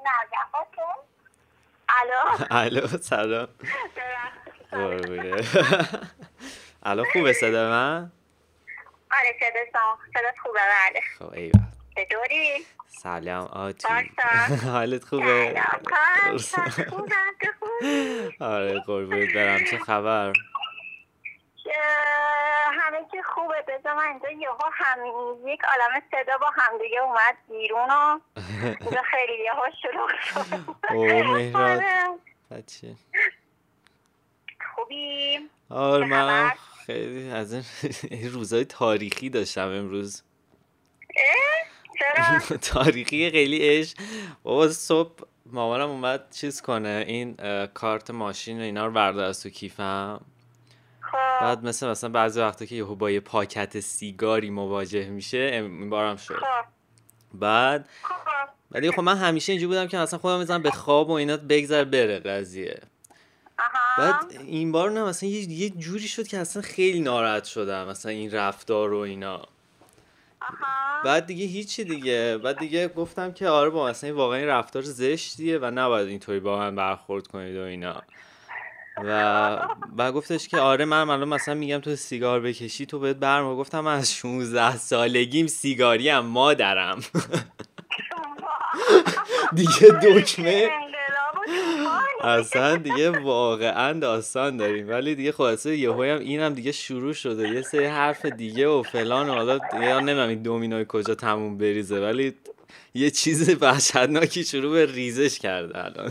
الو. الو سلام. قربونه. الو خوبه صدا من؟ آره صدات خوبه بله. خب ایوه. چطوری؟ سلام آتی. پارسا حالت خوبه؟ سلام پارسا خوبم تو خوبی؟ آره قربونت برم. چه خبر؟ همه چی خوبه. بذار من اینجا یهو یک عالمه صدا با همدیگه اومد بیرون و اینجا خیلی یهو شلوغ شد. اوه مهراد بچه خوبی؟ آره من خیلی از این روزای تاریخی داشتم امروز. چرا؟ تاریخی خیلی عشق. بابا صبح مامانم اومد چیز کنه این کارت ماشین و اینا رو برداره از تو کیفم. بعد مثلا بعضی وقتا که یهو با یه پاکت سیگاری مواجه میشه این بارم شد. بعد ولی خب من همیشه اینجوری بودم که مثلا خودم میذارم به خواب و اینا بگذر بره قضیه. بعد این بار نه مثلا یه جوری شد که اصلا خیلی ناراحت شدم مثلا این رفتار و اینا. بعد دیگه هیچی دیگه. بعد دیگه گفتم که آره با مثلا واقعا این رفتار زشتیه و نباید اینطوری با من برخورد کنید و اینا. و گفتش که آره من الان مثلا میگم تو سیگار بکشی تو بهت برم. گفتم من از 16 سالگیم سیگاریم مادرم. دیگه دکمه اصلا دیگه واقعا داستان داریم. ولی دیگه خلاصه یهویی هم اینم دیگه شروع شده یه سری حرف دیگه و فلان و حالا دیگه نمیدونم این دومینوی کجا تموم بریزه ولی یه چیز وحشتناکی شروع به ریزش کرده الان.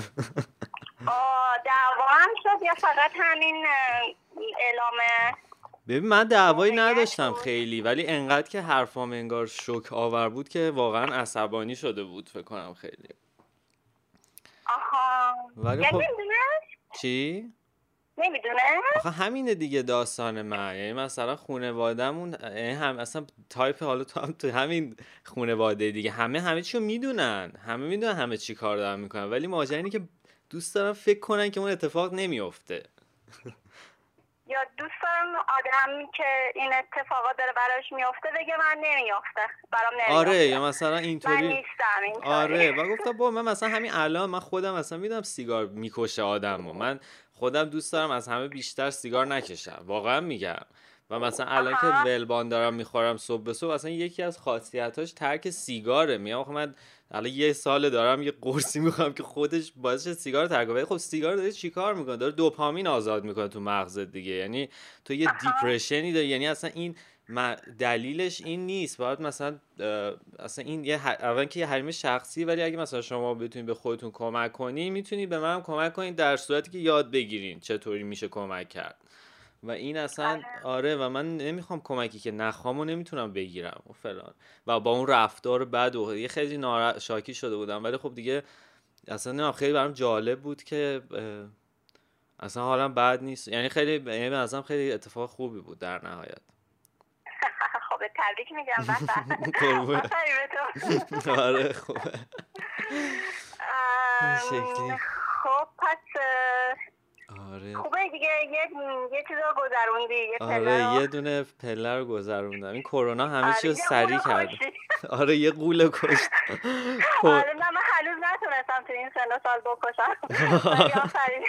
دعوا هم شد یا فقط همین اعلامه؟ ببین من دعوایی نداشتم خیلی ولی انقدر که حرفام انگار شوک آور بود که واقعا عصبانی شده بود فکر کنم خیلی. ولی خب چی؟ نمیدونه؟ آخه همینه دیگه داستان من. یعنی مثلا خانواده‌مون هم اصلا تایپ حالا تو هم تو همین خانواده دیگه همه چیو میدونن. همه میدونن همه چی کار دارن میکنن ولی ماجرا اینه که دوست دارن فکر کنن که اون اتفاق نمیفته. یا دوست دارم آدمی که این اتفاقات داره براش میفته بگه من نمیفته برام نمیفته. آره یا مثلا اینطوری من نیستم اینطوری. آره و گفتم با من مثلا همین الان من خودم مثلا میدونم سیگار میکشه آدمو. من خودم دوست دارم از همه بیشتر سیگار نکشم واقعا میگم. و مثلا الان که ولبان دارم میخورم صبح به صبح اصلا یکی از خاصیتاش ترک سیگاره. میگم من الان یه سال دارم یه قرصی میخوام که خودش باعث سیگار ترک کنه. خب سیگار داره چیکار میکنه؟ داره دوپامین آزاد میکنه تو مغزت دیگه. یعنی تو یه دیپرشنی داری. یعنی اصلا این دلیلش این نیست. باید مثلا اصلا این اول که یه حریم شخصی ولی اگه مثلا شما بتونید به خودتون کمک کنین میتونید به منم کمک کنین در صورتی که یاد بگیرین چطوری میشه کمک کرد. و این اصلا آره و من نمیخوام کمکی که نخوام و نمیتونم بگیرم و فلان و با اون رفتار بد و یه خیلی شاکی شده بودم. ولی خب دیگه اصلا خیلی برام جالب بود که اصلا حالم بد نیست. یعنی خیلی یعنی ازم خیلی اتفاق خوبی بود در نهایت. خب تبریک میگم بس. آره خوبه. خب پس آره خوبه دیگه یه چیز رو گذروندی. آره یه دونه پله رو گذروندم. این کرونا همه چی رو سریع کرد. آره یه قوله کشت. آره من هنوز نتونستم تو این سن و سال بکشم.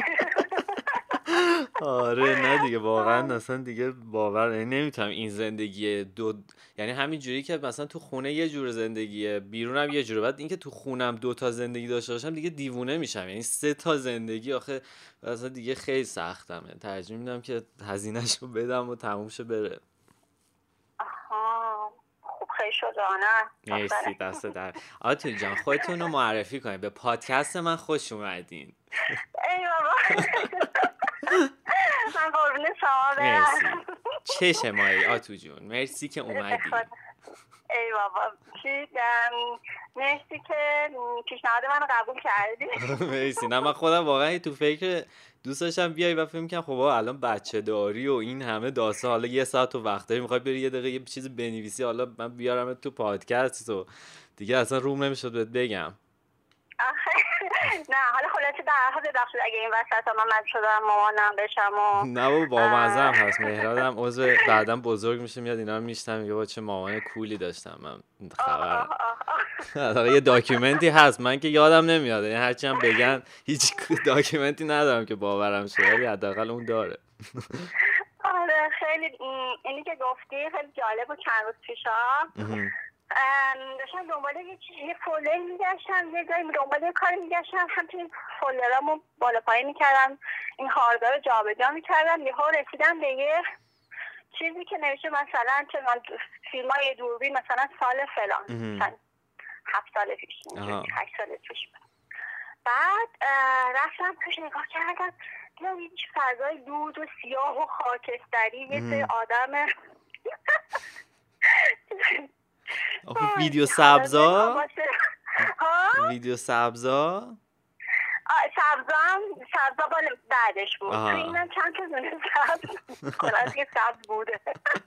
آره نه دیگه واقعا اصلا دیگه باور نمیتونم این زندگی یعنی همین جوری که مثلا تو خونه یه جور زندگیه بیرونم یه جوره. بعد اینکه تو خونم 2 تا زندگی داشته باشم دیگه دیوونه میشم. یعنی 3 تا زندگی آخه اصلا دیگه خیلی سختمه. ترجیح میدم که هزینه‌شو بدم و تموم شه بره. خوب خیلی شجاعانه. مرسی دست در. آتو جان خودتون رو معرفی کنید. به پادکست من خوش اومدین. ای بابا من قربون شما برم. مرسی. چشمایی آتو جون مرسی که اومدی. ای بابا مرسی که پیشنهاد منو قبول کردی. مرسی. نه من خودم واقعا تو فکر دوست داشتم بیای و فکر می‌کردم خب الان بچه داری و این همه داستان حالا یه ساعت تو وقت داری می‌خوای بری یه دقیقه یه چیز بنویسی حالا من بیارم تو پادکست و دیگه اصلا روم نمیشد بهت بگم. نه حالا خلاصه در هر حال ببخشید اگه این وسط من شدم مامانم بشم و نه بابا با مزه هم هست. مهرادم عضو بعدم بزرگ میشه میاد اینا رو میشنم میگه با چه مامان کولی داشتم من خبر. یه داکیومنتی هست من که یادم نمیاد، یعنی هرچی هم بگن هیچ داکیومنتی ندارم که باورم شه، ولی حداقل اون داره. آره خیلی اینی که گفتی خیلی جالب و چند روز پیشا داشتم دنبال یه فولدر میگشتم، یه جایی دنبال یه کاری میگشتم، همچنین فولدرامو بالا پایین میکردم، این هاردار رو جابجا میکردم، یهو رسیدم به یه چیزی که نوشته مثلا چه فیلم های دوربین مثلا سال فلان، مثلا 7 سال پیش 8 سال پیش. بعد رفتم توش نگاه کردم دیدم یه فضای دود و سیاه و خاکستری، یه سری آدم ویدیو سبزا ویدیو سبزا سبزا بالا بعدش بود. تو اینم چند تا دونه سبز خلاص که سبز بوده.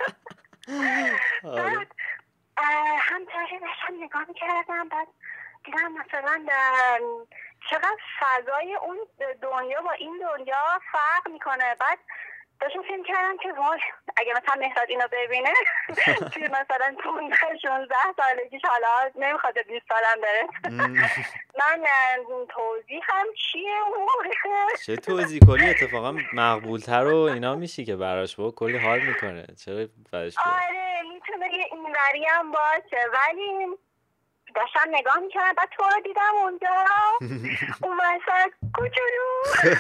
بعد همطوری داشتم نگاه میکردم، بعد دیدم مثلا چقدر فضای اون دنیا با این دنیا فرق میکنه. بعد داشتم فیلم کردم که وای اگه مثلا مهراد اینو ببینه توی مثلا 16 سالگیش حالا نمیخواد 20 سالم بره من توضیح هم چیه اون چه توضیح کلی اتفاقا مقبولتر و اینا میشی که براش با کلی حال میکنه. چرا براش آره میتونه یه اینوری هم باشه، ولی داشتم نگاه میکنم بعد تو رو دیدم اونجا اون وسط کوچولو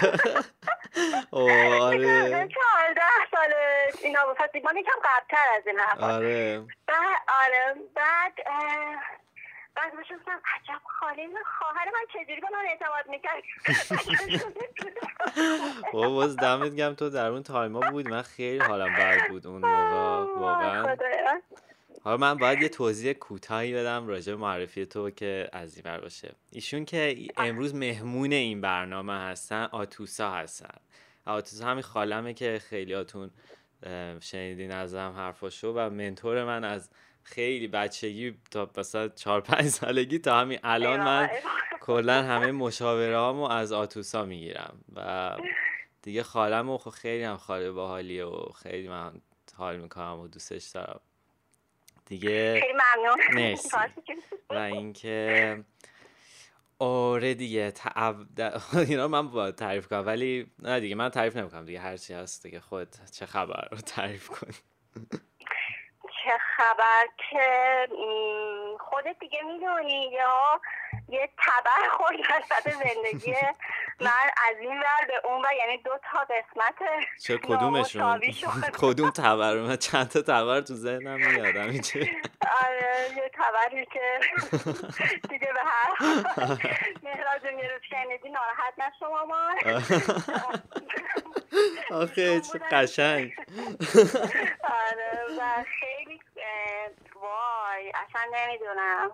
آره 14 ساله اینا بود، پس من یکم قبل‌تر از این حرفا. آره بعد باشم عجب خاله خواهر من چجوری به من اعتماد میکرد. باز دمت گرم تو در اون تایما بود، من خیلی حالم بد بود اون موقع واقعا. حالا من باید یه توضیح کوتاهی بدم راجع به معرفی تو که از این ور باشه. ایشون که امروز مهمون این برنامه هستن آتوسا هستن. آتوسا همین خالمه که خیلیاتون شنیدین ازم حرفاشو و منتور من از خیلی بچگی تا مثلا 4-5 سالگی تا همین الان. من کلا همه مشاوره هامو از آتوسا میگیرم و دیگه خالمو خیلی هم خاله باحالیه و خیلی من حال میکنم و دوستش دارم دیگه. خیلی ممنون. مرسی. و اینکه آره دیگه اینا من باید تعریف کنم ولی نه دیگه من تعریف نمیکنم دیگه، هرچی هست دیگه خود چه خبر رو تعریف کن. چه خبر که خودت دیگه میدونی یه تبر خورد وسط زندگی من از این ور به اون ور، یعنی 2 تا قسمت. چه کدومشون؟ کدوم تبر؟ من چند تا تبر تو ذهنم میاد همینجوری. آره یه تبری که دیگه به هر مهراد جون یه روز شنیدی ناراحت نشو مامان. آخه چه قشنگ. آره و خیلی وای اصلا نمیدونم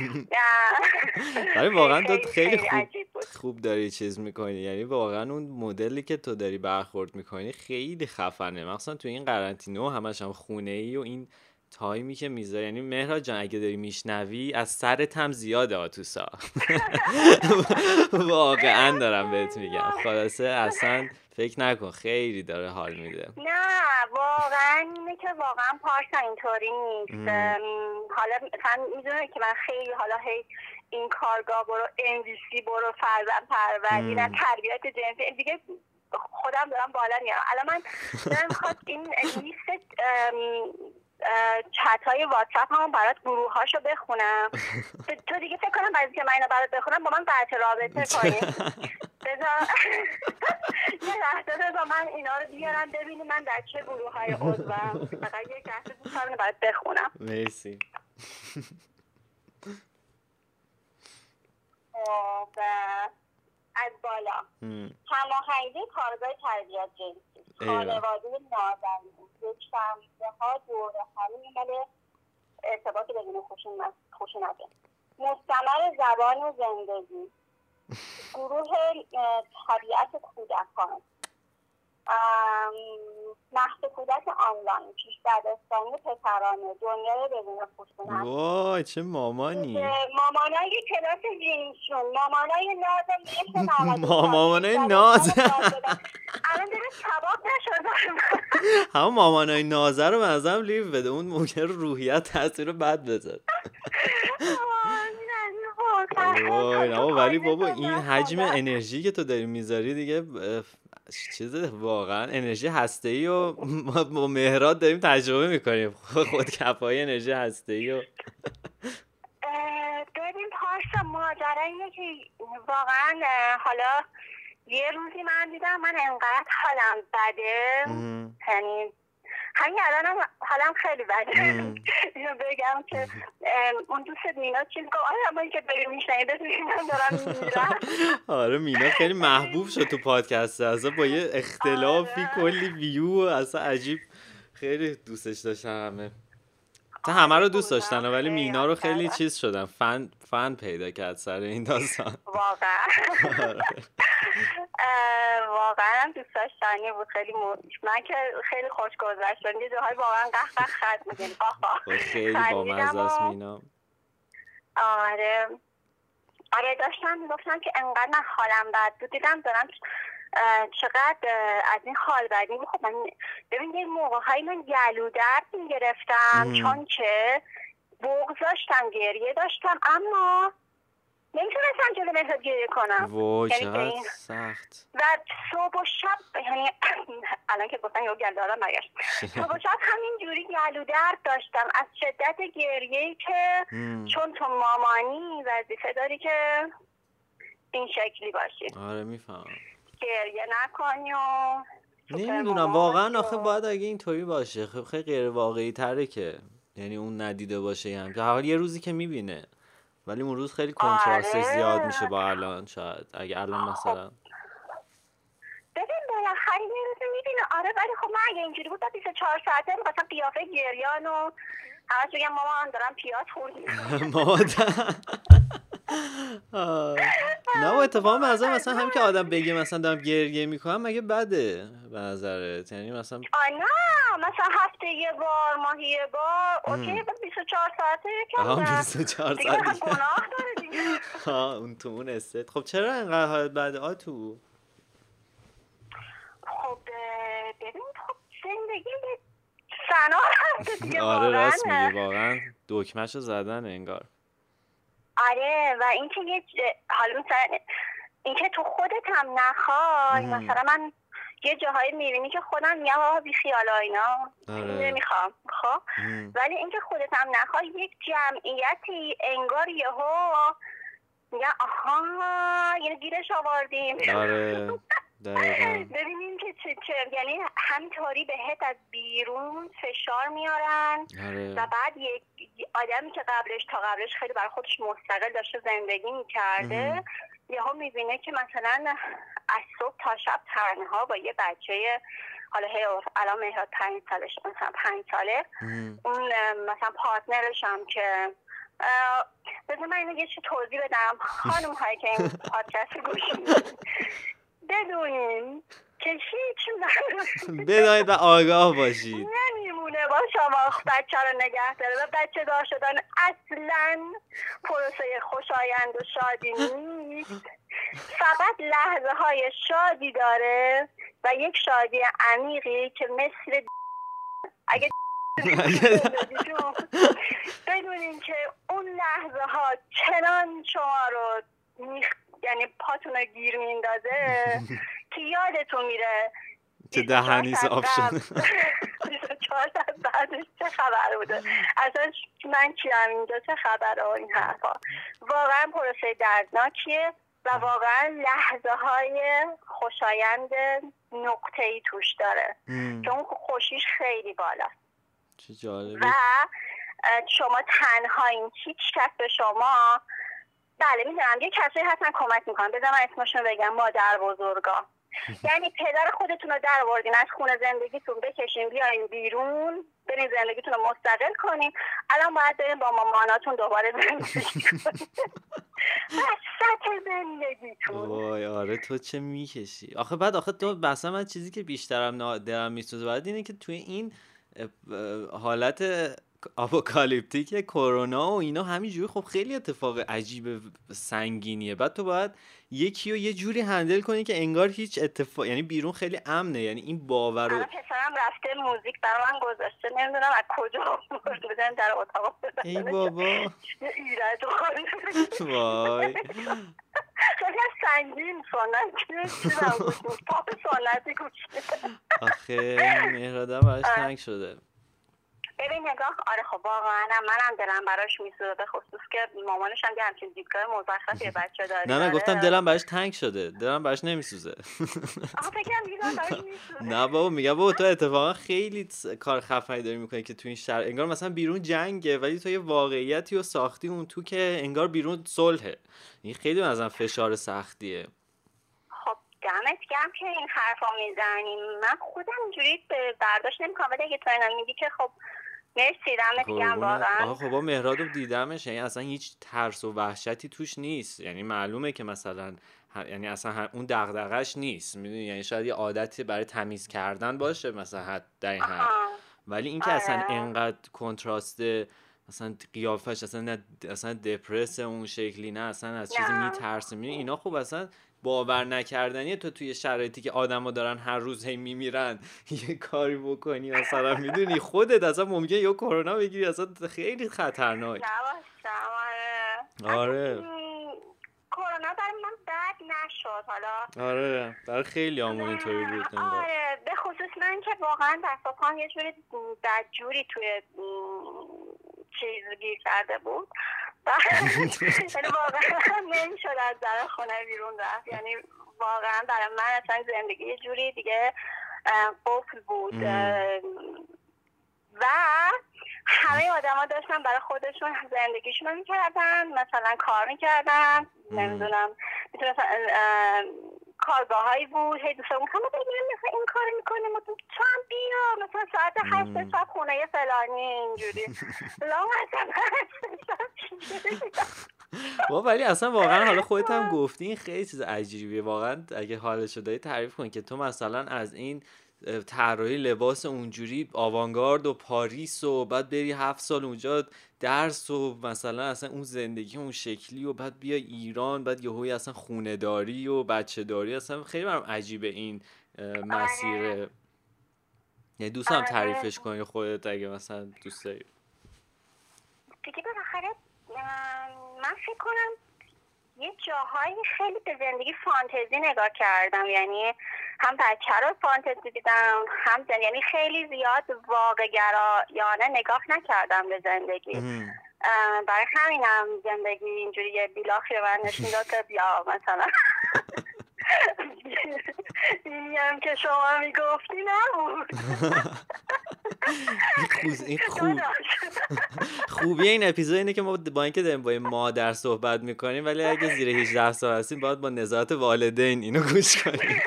ولی واقعا تو خیلی خوب داری چیز میکنی، یعنی واقعا اون مدلی که تو داری برخورد میکنی خیلی خفنه، مخصوصا تو این قرنطینه همش هم خونه ای و این تایمی که میذاری. یعنی مهراد جان اگه داری میشنوی از سرت هم زیاده آتوسا. واقعا دارم بهت میگم. خلاصه اصلا فکر نکن، خیلی داره حال میده. نه واقعا اینه که واقعا پارسا اینطوری نیست. حالا مثلا میدونه که من خیلی حالا هی این کارگاه برو MVC برو فرزند پروری نه تربیت جنسی دیگه خودم دارم بالا میارم. الان من دارم میخواد این لیست چت های واتساپ هم برات گروه هاشو بخونم. تو دیگه فکر کنم بعد که من اینو برات بخونم با من قطع رابطه کنی. بذار یه لحظه بذار من اینا رو بیارم ببینی من در چه گروه های عضوم. فقط یک لحظه دوست دارم برات بخونم. مرسی. از بالا هماهنگی کارگاه تربیت جنسی، خانواده نازنین، یک فهمیده ها دوره همی مال ارتباط بدون خشونت، مستمر زبان و زندگی، گروه طبیعت کودکان، مهد کودک آنلاین، پیش دبستانی پسرانه، دنیای بدون خشونت. وای چه مامانی. مامانای کلاس جینشون، مامانای ناز مامانای ناز. الان دیگه ثواب نشد. همون مامانای نازه رو به نظرم لیو بده، اون ممکنه روحیت تاثیر بد بذاره. وای نه ولی بابا این حجم انرژی که تو داری میذاری دیگه چیز واقعا انرژی هسته‌ای و با مهراد داریم تجربه میکنیم خودکفایی انرژی هسته‌ای و ببین پارسا ماجرا اینه که واقعا حالا یه روزی من دیدم من انقدر حالم بده، یعنی همین الانم حالم خیلی بده. اینو بگم که اون دوست مینا چیز گفت آره من که بریم میشنیده من دارم میرم. آره مینا خیلی محبوب شد تو پادکست، اصلا با یه اختلافی کلی ویو اصلا عجیب، خیلی دوستش داشتن همه. تا همه رو دوست داشتن ولی مینا رو خیلی چیز شدن، فن پیدا کرد سر این داستان. واقعا دوست داشتنی بود. خیلی من که خیلی خوش گذشت. یه جاهای واقعا قهقه خد می‌کنیم. خیلی بامزه است مینا. آره داشتم میگفتم که انقدر من حالم بد بود، دیدم دارم چقدر از این حال بدی بود. خب من ببین یه موقع‌هایی من گلو درد می‌گرفتم چون که بغض داشتم، گریه داشتم، اما نمیتونستم جلو مهراد گریه کنم. وای چقدر سخت. و صبح و شب، یعنی الان که گفتن یه گلو دارم برگشت، صبح و شب همین جوری گلو درد داشتم از شدت گریه‌ای که چون تو مامانی وظیفه داری که این شکلی باشی. آره میفهمم. گریه نکنی و نمیدونم واقعا آخه باید اگه اینطوری باشه خیلی غیر واقعی تره که یعنی اون ندیده باشه هم که حال یه روزی که میبینه، ولی اون روز خیلی کنترستش زیاد میشه با الان. شاید اگه الان مثلا ببین بالاخره یه روزی میبینه. آره ولی خب من اگه اینجوری بود 24 ساعته مثلا قیافه گریان و همش بگم مامان دارم پیاز خوردیم. نه و اتفاقا مثلا هم که آدم بگه مثلا دارم گریه میکنم مگه بده به نظرت؟ یعنی مثلا نه مثلا هفته یه بار، ماهی یه بار، اوکی 24 ساعته یکم 24 ساعته دیگه گناه داره دیگه. اون تو اون استت. خب چرا اینقدر حالت بده تو؟ خب ببین خب زندگی فنا هست دیگه. آره راست میگی، واقعا دکمه‌شو زدن انگار. آره و اینکه حالا مثلا اینکه تو خودت هم نخوای، مثلا من یه جاهایی میبینی که خودم میگم آقا بی خیالا اینا نمیخوام، خب ولی اینکه خودت هم نخوای یک جمعیتی انگار یهو میگن آها یعنی گیرش آوردیم. آره ببینیم که چه یعنی همینطوری بهت از بیرون فشار میارن. و بعد یک آدمی که قبلش خیلی برای خودش مستقل داشته زندگی میکرده یهو میبینه که مثلا از صبح تا شب تنها با یه بچه، حالا الان مهراد 5 سالش، مثلا 5 ساله، اون مثلا پارتنرش هم که بذار من اینو یه چی توضیح بدم خانم هایی که این پادکست گوش بدونین که هیچ بدانید و آگاه باشید نمیمونه با شما بچه رو نگه داره و بچه دار شدن اصلا پروسه خوشایند و شادی نیست. فقط لحظه های شادی داره و یک شادی عمیقی که مثل اگه بدونین که اون لحظه ها چنان شما رو یعنی پاتون رو گیر میندازه که یادتون میره که دهنیز آب شده 24 ساعت بعدش چه خبر بوده، اصلا من کیم اینجا، چه خبره و این حرفا. واقعا پروسه دردناکیه و واقعا لحظه های خوشایند نقطه‌ای توش داره که اون خوشیش خیلی بالاست. چه جالبه. و شما تنهایین، هیچ کس به شما، بله میدونم یه کسایی هستن کمک میکنن، بذار من اسمشون بگم، مادر بزرگا. یعنی پدر خودتون رو در آوردین از خونه زندگیتون بکشین بیاین بیرون، برین زندگیتون رو مستقل کنین، الان باید برین با ماماناتون دوباره زندگی کنین. وسط زندگیتون. وای آره تو چه میکشی آخه. بعد آخه تو مثلا من چیزی که بیشترم دلم میسوزه بعد اینه که توی این حالت آپوکالیپتیک کرونا و اینا همینجوری خب خیلی اتفاق عجیب سنگینیه. بعد تو باید یکی رو یه جوری هندل کنی که انگار هیچ اتفاق، یعنی بیرون خیلی امنه، یعنی این باور رو. پسرم رفته موزیک برای من گذاشته، نمیدونم از کجا آورده بزن در اتاق بزن. ای بابا ایراد وای خیلی سنگین سنتی بود، پاپ سنتی گوش. آخه مهرادم براش تنگ شده. ببین نگاه، آره خب واقعا منم دلم براش میسوزه، به خصوص که مامانش هم همچین دیدگاه مزخرفی بچه داره. نه گفتم دلم براش تنگ شده، دلم براش نمیسوزه. آخه فکرم دیدم براش میسوزه. نه بابا میگم بابا تو اتفاقا خیلی کار خفنی داری میکنی که تو این شهر انگار مثلا بیرون جنگه ولی تو یه واقعیتی رو ساختی اون تو که انگار بیرون صلحه. این خیلی مثلا فشار سختیه. خب دمت گرم که این حرفا میزنی، من خودم اینجوری برداشت نمیکنم، ولی اگه تو اینا میگی که خب مرسی، دمت گرم واقعا. خب با مهراد رو دیدمش، یعنی اصلا هیچ ترس و وحشتی توش نیست، یعنی معلومه که مثلا یعنی اصلا اون دغدغش نیست، میدونی، یعنی شاید یه عادتی برای تمیز کردن باشه مثلا در این حد، ولی اینکه اصلا انقدر کنتراست مثلا قیافش اصلا دپرس اون شکلی نه، اصلا از چیزی میترسه، میدونی اینا خب اصلا باور نکردنیه. تو توی شرایطی که آدما دارن هر روز هی میمیرن یه کاری بکنی مثلا میدونی خودت اصلا ممکنه یا کرونا بگیری، اصلا خیلی خطرناک. آره کرونا برای من بد نشد حالا. آره برای خیلی همون اینطوری بود. آره به خصوص من که واقعا دست و پام یه جوری بدجوری توی چیز گیر کرده بود، یعنی واقعا نمیشد از در خونه بیرون رفت، یعنی واقعا برای من اصلا زندگی یه جوری دیگه قفل بود. و همه آدم ها داشتن برای خودشون زندگیشون رو میکردن، مثلا کار میکردن، نمیدونم میتونستن کارگاه هایی بود، هی دوستان میکنم مثلا این کار میکنیم تو هم بیا مثلا ساعت 8 شب خونه فلانی اینجوری لام با ولی اصلا واقعا حالا خودت هم گفتی این خیلی چیز عجیبیه واقعا. اگه حالشو داری تعریف کن که تو مثلا از این طراحی لباس اونجوری آوانگارد و پاریس و بعد بری 7 سال اونجا درس و مثلا اصلا اون زندگی اون شکلی و بعد بیا ایران، بعد یهویی اصلا خونه داری و بچه داری، اصلا خیلی برام عجیبه این مسیر. یعنی دوست هم تعریفش کنی خودت اگه مثلا دوست داری. دیگه بالاخره من فکر کنم یه جاهایی خیلی به زندگی فانتزی نگاه کردم، یعنی هم بچه رو فانتزی دیدم هم یعنی خیلی زیاد واقع گرایانه نگاه نکردم به زندگی. برای همینم زندگی اینجوری یه بیلاخی رو من نشون داد که بیا مثلا اینی هم که شما میگفتی نبود. این خوبیه این اپیزود اینه که ما با اینکه داریم با مادر صحبت میکنیم ولی اگه زیر 18 سال هستیم باید با نظارت والدین اینو گوش کنیم.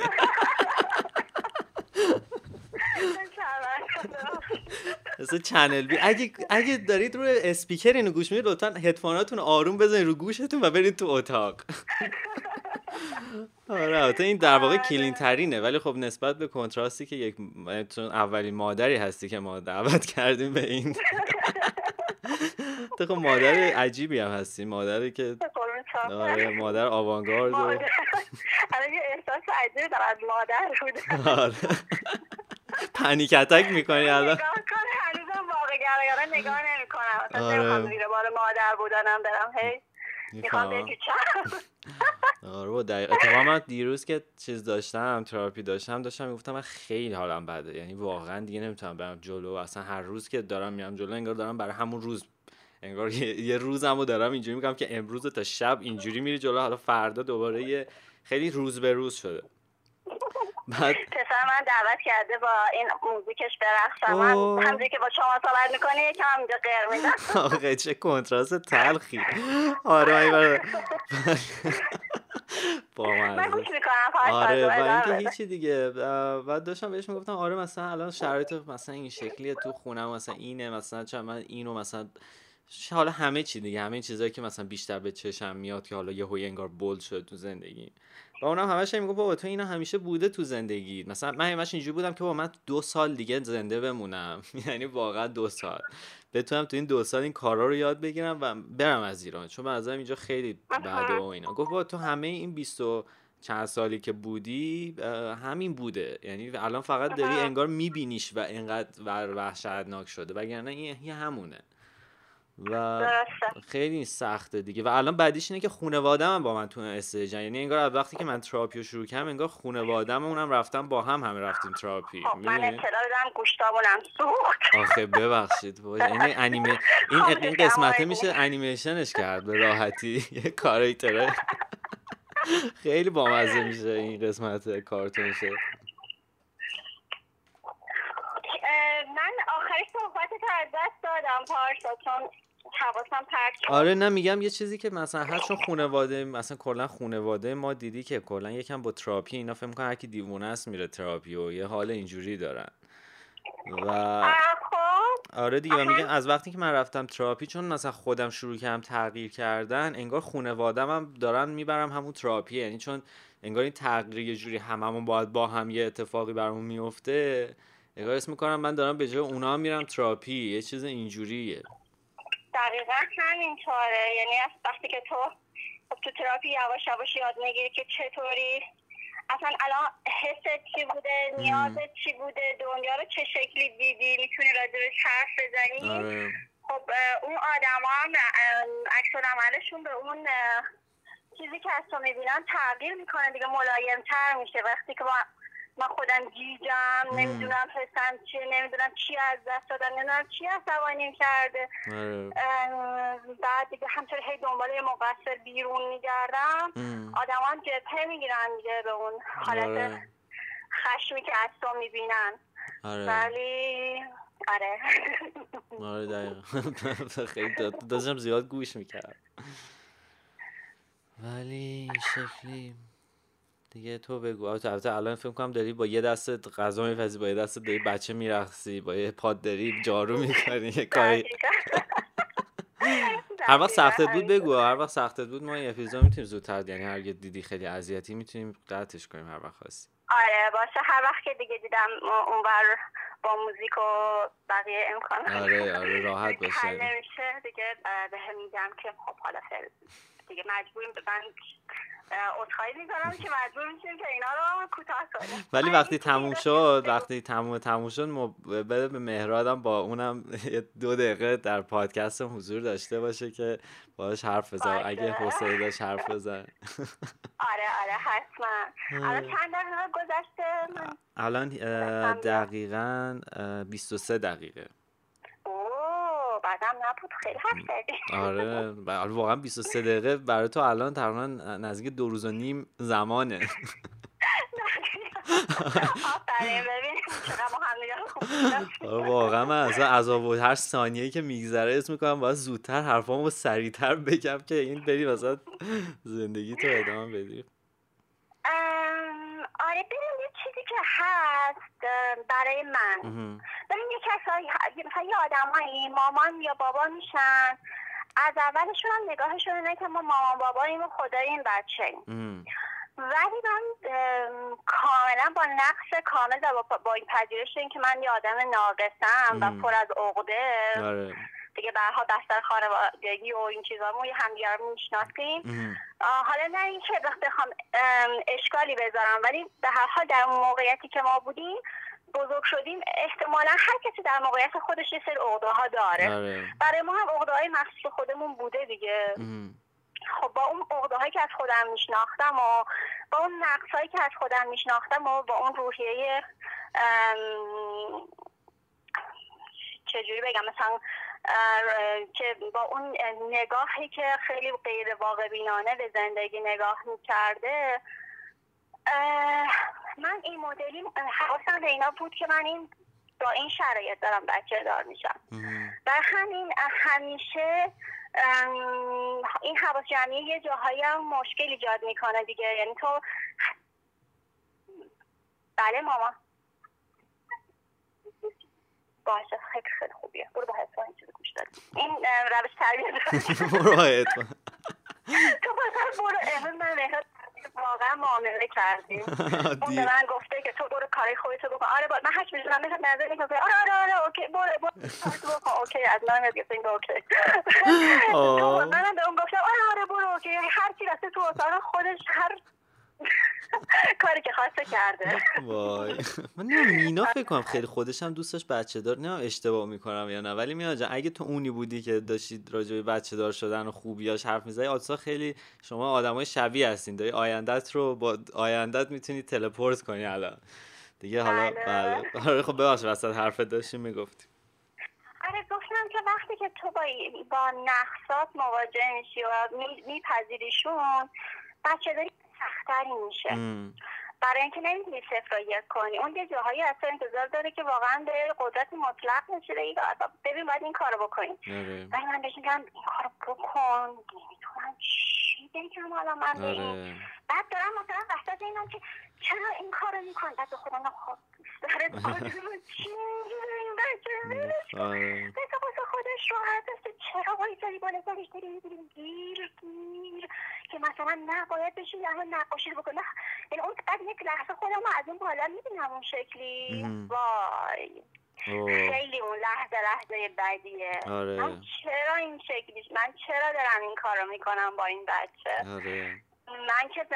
مثلا چنل بی اگه دارید روی اسپیکر اینو گوش میدید لطفا هدفوناتون آروم بزنید رو گوشتون و برید تو اتاق. آره این در واقع کلین ترینه، ولی خب نسبت به کنتراستی که چون اولین مادری هستی که ما دعوت کردیم به این تو خب مادر عجیبی هم هستی، مادری که آره مادر آوانگارد و الان یه احساس عجیبی دارم از مادر بودم. آره پنیک اتک میکنی الان. نگاه کنه هنوزم واقع گرایانه نگاه نمیکنم، اصلا نمیخوام زیر بار مادر بودنم برم، هی میخوام بپیچم. آره با دقیقا. اتفاقا من دیروز که چیز داشتم تراپی داشتم میگفتم من خیلی حالم بده، یعنی واقعا دیگه نمیتونم برم جلو، اصلا هر روز که دارم میرم جلو انگار دارم برای همون روز، انگار یه روزمو دارم اینجوری میگم که امروز تا شب اینجوری میری جلو، حالا فردا دوباره یه خیلی روز به روز شده. پسر من دعوت کرده با این موزیکش برقصم، من همونجوری که با شما صحبت میکنی یکم هم اینجا غیر میدم. آقا چه کنتراست تلخی. آره من گوش میکنم. آره و اینکه هیچی دیگه. بعد داشتم بهش میگفتم آره مثلا الان شرایط مثلا این شکلیه تو خونم، مثلا اینه مثلا چون من اینو مثلا حالا همه چی دیگه، همه چیزایی که مثلا بیشتر به چشم میاد که حالا یهو انگار بولد شد تو زندگی. و اونم همش میگه بابا تو اینا همیشه بوده تو زندگی. مثلا من همش اینجوری بودم که بابا من 2 سال دیگه زنده بمونم یعنی واقعا 2 سال بتونم تو این 2 سال این کارا رو یاد بگیرم و برم از ایران، چون من ازم اینجا خیلی بده و اینا. گفت بابا تو همه این 20 و چند سالی که بودی همین بوده، یعنی الان فقط داری انگار میبینیش و اینقدر وحشتناک شده، وگرنه این همونه. و خیلی سخته دیگه. و الان بعدیش اینه که خانواده‌م هم با من تو استیجن، یعنی انگار از وقتی که من تراپیو شروع کردم انگار خانواده‌م اونم رفتم با همه رفتیم تراپی. من اطلاع دادم گوشتامونم سوخت. آخه ببخشید این قسمته میشه انیمیشنش کرد به راحتی یه کاراکتره خیلی بامزه میشه این قسمت کارتونشه. من آخری صحبت از دست دادم پارسا چون حواسم پرت شد. آره نه میگم یه چیزی که مثلا هر چون خانواده مثلا کلا خانواده ما دیدی که کلا یکم با تراپی اینا فکر می‌کنن هر کی دیوونه است میره تراپی و یه حال اینجوری دارن. و آره دیگه میگم از وقتی که من رفتم تراپی، چون مثلا خودم شروع کردم تغییر کردن، انگار خانواده‌م هم دارن میبرم همون تراپی، یعنی چون انگار این تغییر یه جوری هممون باید با هم یه اتفاقی برامون میفته، انگار اسم میکنم من دارم به جای اونا میرم تراپی، یه چیز اینجوریه. دقیقا همینطوره، یعنی از وقتی که تو تراپی یواش یواش یاد میگیری که چطوری اصلا الان حست چی بوده، نیازت چی بوده، دنیا رو چه شکلی دیدی، میتونی راجبش حرف بزنی. آره. خب اون آدم هم عکس العملشون به اون چیزی که از تو میبینن تغییر میکنه دیگه، ملایم تر میشه. وقتی که من خودم گیجم، نمیدونم حسم چیه، نمیدونم چی از دست دادم، نمیدونم چی عصبانیم کرده، بعد دیگه همطور هی دنبال یه مقصر بیرون میگردم، آدم هم جبهه میگیرن دیگه به اون حالت خشمی که از تو میبینن. ولی آره دقیقا خیلی داشتم زیاد گوش میکرد. ولی شکلی دیگه تو بگو. البته الان فکر کنم داری با یه دست غذا میپزی، با یه دست داری بچه میرقصی، با یه پاد داری جارو میکنی، یه کاری. هر وقت سختت بود بگو، هر وقت سختت بود ما این اپیزود میتونیم زودتر، یعنی هر دیدی خیلی اذیتی میتونیم قطعش کنیم هر وقت خواستی. آره باشه، هر وقت که دیگه دیدم اونور با موزیک و بقیه امکانات آره راحت باشه حل نمیشه دیگه، بهم میگم که خب حالا دیگه مجبوریم من عذرخواهی میکنم که مجبور میشیم که اینا رو کوتاه کنیم. ولی وقتی تموم شد، وقتی تموم شد بده به مهرادم با اونم 2 دقیقه در پادکستم حضور داشته باشه که باهاش حرف بزن، اگه حوصله داشت حرف بزن. آره حتما. الان چند دقیقه گذشته؟ الان دقیقاً 23 دقیقه. بعدم نبود، خیلی حرف زدی. آره واقعا 23 دقیقه برای تو الان تقریبا نزدیک 2 روز و نیم زمانه. آفرین، ببین چقدر ما هم دیگه خوب. واقعا من اصلا عذاب و هر ثانیه‌ای که میگذره اسم میکنم باید زودتر حرفامو سریعتر بگم که این بری مثلا زندگی تو ادامه بدی. آره ببین یه چیزی که هست برای من، ببین یه کسایی مثلا یه آدمایی مامان یا بابا میشن، از اولشون هم نگاهشون اینه که ما مامان باباییم و خدای این بچه‌ایم، ولی من کاملا با نقص کامل و با این پذیرش این که من یه آدم ناقصم و پر از عقده دیگه، برها بستر خانوادگی و این چیزامون یه همدیگه رو میشناسیم. حالا نه این که بخوام اشکالی بذارم، ولی به هر حال در اون موقعیتی که ما بودیم بزرگ شدیم، احتمالا هر کسی در موقعیت خودش یه سری عقده ها داره. برای ما هم عقده های مخصوص خودمون بوده دیگه. خب با اون عقده هایی که از خودم میشناختم و با اون نقص هایی که از خودم میشناختم و با اون روحیه چجوری بگم، مثلا که با اون نگاهی که خیلی غیر واقع بینانه به زندگی نگاه میکرده، من این مدلی حواسم به اینا بود که من با این شرایط دارم بچه دار میشم و همین همیشه این حواس جمعی یه جاهایی هم مشکل ایجاد میکنه دیگه. یعنی تو بله ماما باشه خیلی خیلی خوبیه، برو با حتما این چیزو گوش دادی. این روش تربیت برو با حتما تو مثلا برو امروز من مهراد واقعا معامله کردیم. اون به من گفته که تو برو کاری خودتو بکن. آره من هرچی میشونم مهراد نظر میکنم آره اوکی برو اوکی از من میگه اوکی. تو منم به اون گفتم آره برو اوکی. هر کی راسته تو اتاق خودش هر کاری که خواسته کرده. وای من نمیدونم مینا فکر کنم خیلی خودش هم دوست داشت بچه دار. نه اشتباه میکنم یا نه، ولی مینا جان اگه تو اونی بودی که داشتید راجع به بچه دار شدن و خوبیاش حرف میزنی، آدسا خیلی شما آدمای شبیه هستین، داری آیندهت رو با آیندهت میتونی تلپورت کنی الان دیگه. حالا بله خب ببخشید وسط حرفت داشتیم میگفتی. آره گفتم که وقتی که تو با نقصات مواجه میشی و میپذیریشون، بچه داری سخت‌تری میشه. برای اینکه نمیتونی 0 و 1 کنی. اون یه جاهایی اصلا انتظار داره که واقعا به قدرت مطلق نشده ببین باید این کارو بکنی. ولی من بهش میگم این کارو بکن، نمیتونم چی بگم حالا من به این. بعد دارم مثلا وسط اینم که چرا این کارو میکنی؟ بعد خودم خب داره چی این بچه مثل خودش راحت است. چرا باید داری بالا سرش داری میبینیم گیر که مثلا نه باید بشی یا نقاشی رو بکنه. یعنی اون بعد یک لحظه خودم از اون بالا میبینم اون شکلی وای خیلی اون لحظه بدیه. من چرا این شکلیش، من چرا دارم این کارو میکنم با این بچه. من که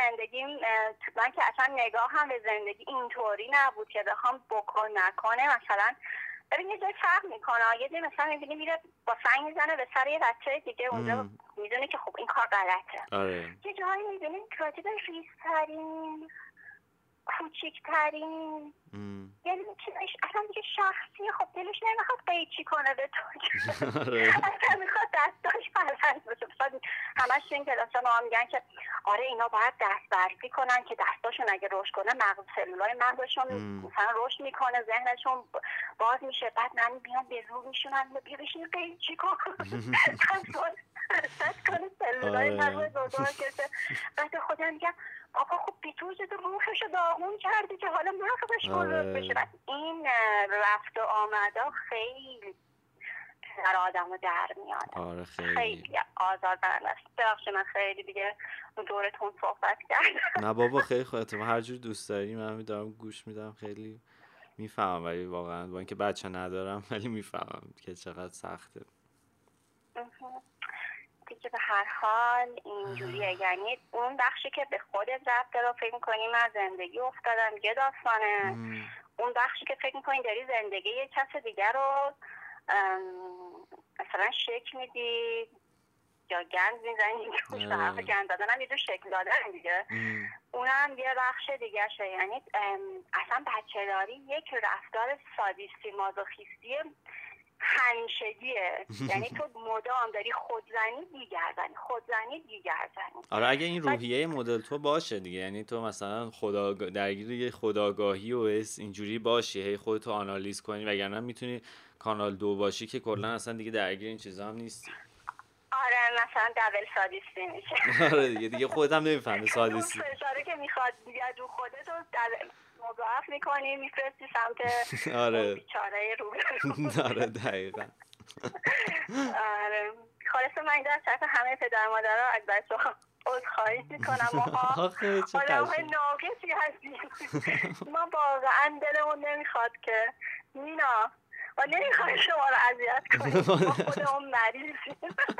اصلا نگاهم به زندگی اینطوری نبود که بخوام بکن نکنه. مثلا ببین یه جای فرق میکنه، یه جای مثلا میبینی میره با سنگ میزنه به سر یه بچه دیگه، اونجا میدونه که خب این کار غلطه. یه جایی میبینی راجب ریزترین کوچیکترین یعنی چیزش اصلا دیگه شخصی، خب دلش نمیخواد قیچی کنه به تو اصلا میخواد دستاش بلند باشه. همش این کلاسا ما میگن که آره اینا باید دست برفی کنن که دستاشون اگه رشد کنه سلولای مغزشون مثلا رشد میکنه، ذهنشون باز میشه. بعد من بیان به زور میشونن بیا بشین قیچی کن کنه سلولای مغز بزرگ کشه. بعد خودم میگم آقا خب بیتوز تو روحشو داغون کردی که حالا مغزش بزرگ بشه. بعد این رفت و آمدا خیلی در آدمو در میاد. خیلی آزاردهنده است. ببخشید من خیلی دیگه دورتون صحبت کردم. نه بابا خیلی خودت هر جور دوست داری من دارم گوش میدم. خیلی میفهمم، ولی واقعا با اینکه بچه ندارم ولی میفهمم که چقدر سخته دیگه. به هر حال اینجوریه. یعنی اون بخشی که به خودت ربط داره فکر می‌کنی من زندگی افتادم یه داستانه. اون بخشی که فکر می‌کنی داری زندگی یه کس دیگر رو مثلا شکل میدی یا گند میزنی. گند دادن هم یه جور شکل دادن دیگه. اونم یه بخش دیگه شه. یعنی اصلا بچه داری یک رفتار سادیستی مازوخیستی همیشگیه. یعنی تو مدام داری خودزنی دیگرزنی. آره اگه این روحیه مدل تو باشه دیگه، یعنی تو مثلا درگیر خودآگاهی و اینجوری باشی، هی خودتو آنالیز کنی، وگرنه میتونی کانال 2 باشی که کلا اصلا دیگه درگیر این چیزا هم نیستی. آره مثلا دبل سادیستی میشه. آره دیگه خودت هم نمیفهمی سادیستی. اون فشاره که میخواد دیگه رو خودت رو مضاعف میکنی میفرستی سمت آره بیچاره رو. آره دقیقاً. آره خلاصه من این دست همه پدر مادرها از بچه‌ها عذرخواهی میکنم. ما آدم‌های ناقصی هستیم. ما واقعا دلمون نمیخواد که مینا و نمیخواد شما رو اذیت کنیم. ما خودمون مریضیم.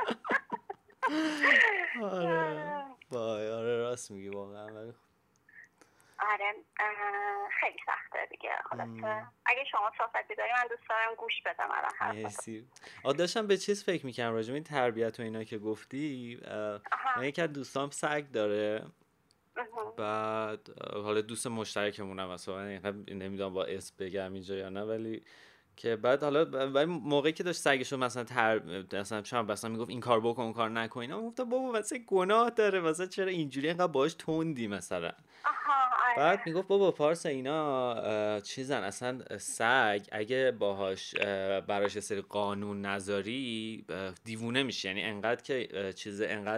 آره راست میگی واقعا. ولی آره خیلی سخته دیگه. خلاصه اگه شما صحبتی داری من دوست دارم گوش بدم الان حرفاتو. داشتم به چیز فکر میکنم راجع به این تربیت و اینا که گفتی. من یکی از دوستام سگ داره، بعد حالا دوست مشترکمونم اصلا نمیدونم با اسم بگم اینجا یا نه، ولی که بعد حالا موقعی که داشت سگشو مثلا میگفت این کار بکن اون کار نکن اینا، گفتم بابا واسه گناه داره، واسه چرا اینجوری انقدر باهاش تندی مثلا. بعد میگفت بابا پارسا اینا چیزن اصلا سگ اگه باهاش براش سری قانون نذاری دیوونه میشه. یعنی انقدر که انقدر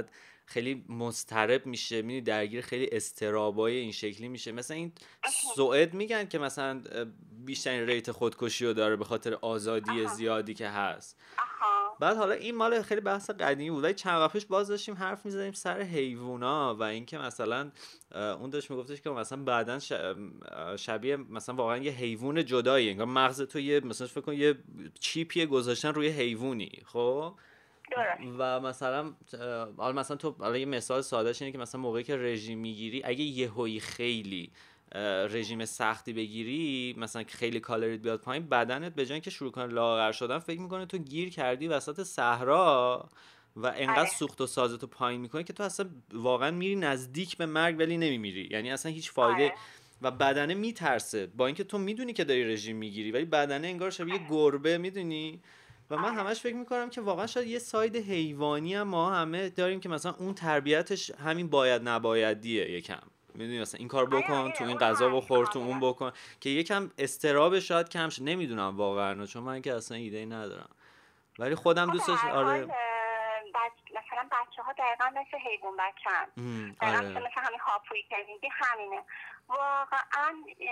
خیلی مضطرب میشه، میدونی درگیر خیلی استرابای این شکلی میشه. مثلا این سوئد میگن که مثلا بیشترین ریت خودکشی رو داره به خاطر آزادی زیادی که هست. بعد حالا این مال خیلی بحث قدیمی بود، ولی چند وقت پیش باز داشتیم حرف میزدیم سر حیوونا و اینکه مثلا اون داشت میگفتش که مثلا بعدن شبیه مثلا واقعا یه حیوان جدایی، انگار مغز تو یه مثلا فکر کن یه چیپیه گذاشتن روی حیوانی. خب و مثلا حالا مثلا تو حالا یه مثال سادهش اینه که مثلا موقعی که رژیم میگیری اگه یهویی خیلی رژیم سختی بگیری، مثلا خیلی کالریت بیاد پایین، بدنت به جای اینکه شروع کنه لاغر شدن فکر میکنه تو گیر کردی وسط صحرا و انقدر سوخت و سازتو پایین میکنه که تو اصلا واقعا میری نزدیک به مرگ ولی نمیمیری، یعنی اصلا هیچ فایده. و بدنه میترسه با اینکه تو میدونی که داری رژیم میگیری، ولی بدنه انگار شبیه گربه، میدونی. و من همش فکر میکنم که واقعا شاید یه ساید حیوانی هم ما همه داریم که مثلا اون تربیتش همین باید نبایدیه یکم، میدونی مثلا این کار بکن، تو این غذا بخور، تو اون بکن، که یکم استراب شاید کم شه. نمیدونم واقعا، چون من که اصلا ایده ندارم، ولی خودم دوستش. آره مثلا بچه‌ها دقیقاً مثل حیوان بچه‌ن، دقیقاً مثل همین هاپویی که میگی همینه واقعا.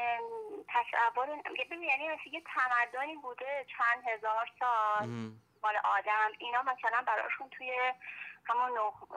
تصور یعنی مثل یه تمدنی بوده چند هزار سال مال آدم، اینا مثلا براشون توی همون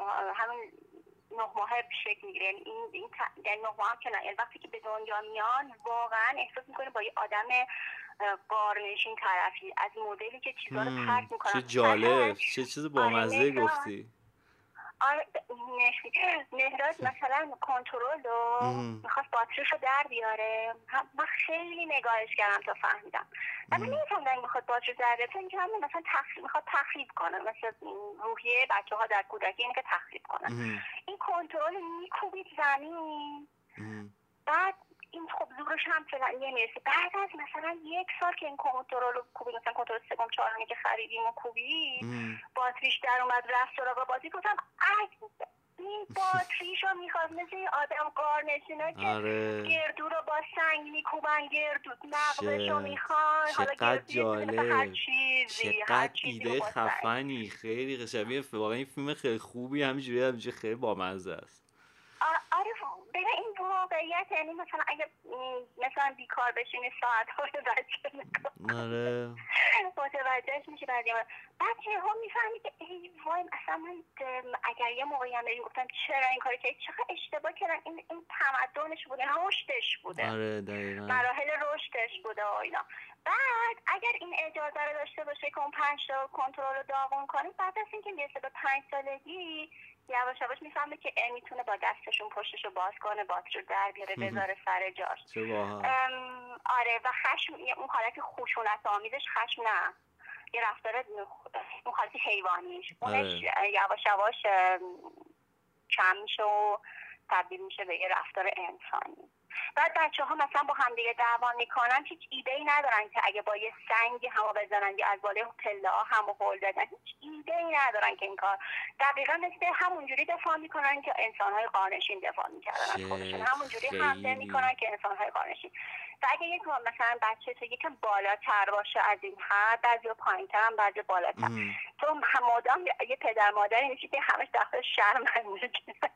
نه ماه شکل میگیره. یعنی این در 9 ماه هم که نه، وقتی که به دنیا میان واقعا احساس میکنه با یه آدم قارنشین طرفی، از مدلی که چیزا رو پرت میکنن. چه جالب، چه چیز بامزه گفتی. آره مهراد مثلا کنترل رو میخواست باتریش رو در بیاره، من خیلی نگاهش کردم تا فهمیدم، ولی نمیفهمیدم میخواد باتری در بیاره، فکر می‌کردم مثلا میخواد تخریب کنه، مثل روحیه بچه‌ها در کودکی اینه که تخریب کنن. این کنترل میکوبید زمین، بعد این خب زورش هم فعلا نمیرسه. بعد از مثلا 1 سال که این کنترل رو کوبید، مثلا کنترل سوم چهارمی که خریدیم و کوبید، باتریش در اومد رفت سراغ باتری، گفتم این باتریشو میخواد مثل این آدم قارنشینا که گردو رو با سنگ میکوبن، گردو نقبشو میخوان، حالا گردو هر چیزی، چقدر ایده خفنی، خیلی شبیه واقعا این فیلم خیلی خوبی، همینجوری خیلی بامزه است. آره ببین این واقعیت، یعنی مثلا اگه مثلا بیکار بشینی ساعت ها رو بچه آره متوجهش میشه. بعد ها میفهمی که ای وای مثلا من اگر یه موقعی هم بریم گفتم چرا این کاری که چقدر اشتباه کردن، این تمدنش بوده، رشدش بوده. آره دقیقاً مراحل رشدش بوده و اینا. بعد اگر این اجازه رو داشته باشه که اون 5 تا کنترل رو داغون کنه، بعد از اینکه میرسه به 5 سالگی یواش یواش میفهمه که میتونه با دستشون پشتشو باز کنه، باتری رو در بیاره، بذاره سر جاش. آره و خشم، اون حالت خشونت آمیزش خشم نه، یه رفتار اون حالت حیوانیش اونش یواش یواش کم میشه و تبدیل میشه به یه رفتار انسانی. بعد بچه‌ها مثلا با هم دیگه دعوا میکنن، هیچ ایده‌ای ندارن که اگه با یه سنگی همو بزنن یا از بالای پله‌ها همو هول بدن، هیچ ایده‌ای ندارن که این کار. دقیقاً مثل همونجوری دفاع میکنن که انسان‌های قارنشین دفاع میکردن از خودشون، همونجوری حمله میکنن که انسان‌های قارنشین. و اگه یک مثلا بچه تو یکم بالاتر باشه از این حد، بعضی پایین‌تر هم بعضی بالاتر، تو مدام یه پدر مادری میشی که همش داخل شرمنده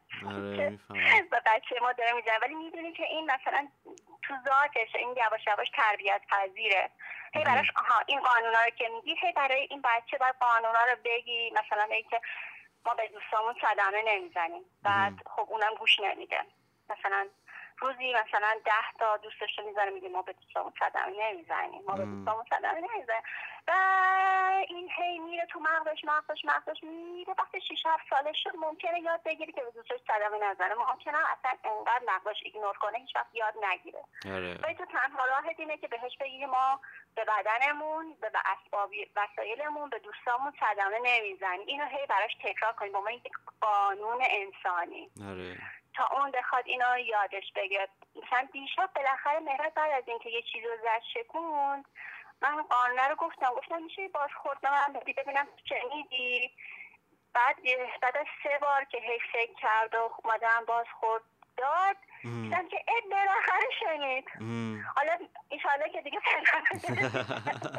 و بچه ما داره میزنه، ولی میدونی که این مثلا تو ذاتش این یواش یواش تربیت پذیره. هی براش این قانونا رو که میگی، هی برای این بچه باید قانونا رو بگی، مثلا بگی که ما به دوستامون صدمه نمیزنیم، بعد خب اونم گوش نمیده. مثلا روزی مثلا 10 تا دوستش رو میزنه، میگه ما به دوستامون صدمه نمیزنیم، ما به دوستامون صدمه نمیزنیم. و این هی میره تو مغزش میره، وقتی 6-7 سالش شد ممکنه یاد بگیره که به دوستش صدمه نزنه، ممکنه اصلا انقدر مغزش ایگنور کنه هیچ وقت یاد نگیره. ولی تو تنها راهت اینه که بهش بگی ما به بدنمون، به اسباب وسایلمون، به دوستامون صدمه نمیزنیم. اینو هی براش تکرار کنیم، به عنوان یک قانون انسانی. تا اون بخواد اینا یادش بگیره. مثلا دیشب بالاخره مهراد بعد از اینکه یه چیزو زد شکوند، من قانونه رو گفتم میشه بازخورد من بدی ببینم شنیدی. بعد از 3 بار که هی فکر کرد و اومدم بازخورد داد، دیدم که بالاخره شنید. حالا انشالله که دیگه